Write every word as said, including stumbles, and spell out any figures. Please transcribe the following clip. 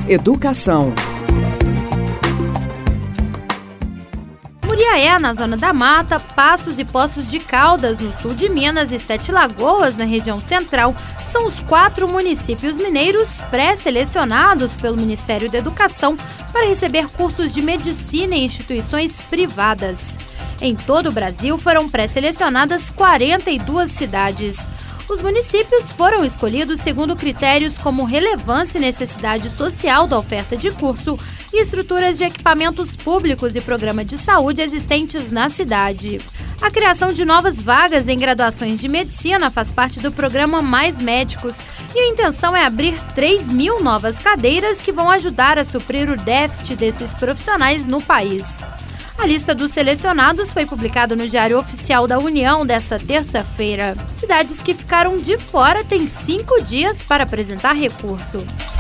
Educação. Muriaé, na Zona da Mata, Passos e Poços de Caldas, no sul de Minas, e Sete Lagoas, na região central, são os quatro municípios mineiros pré-selecionados pelo Ministério da Educação para receber cursos de medicina em instituições privadas. Em todo o Brasil, foram pré-selecionadas quarenta e duas cidades. Os municípios foram escolhidos segundo critérios como relevância e necessidade social da oferta de curso e estruturas de equipamentos públicos e programa de saúde existentes na cidade. A criação de novas vagas em graduações de medicina faz parte do programa Mais Médicos e a intenção é abrir três mil novas cadeiras que vão ajudar a suprir o déficit desses profissionais no país. A lista dos selecionados foi publicada no Diário Oficial da União desta terça-feira. Cidades que ficaram de fora têm cinco dias para apresentar recurso.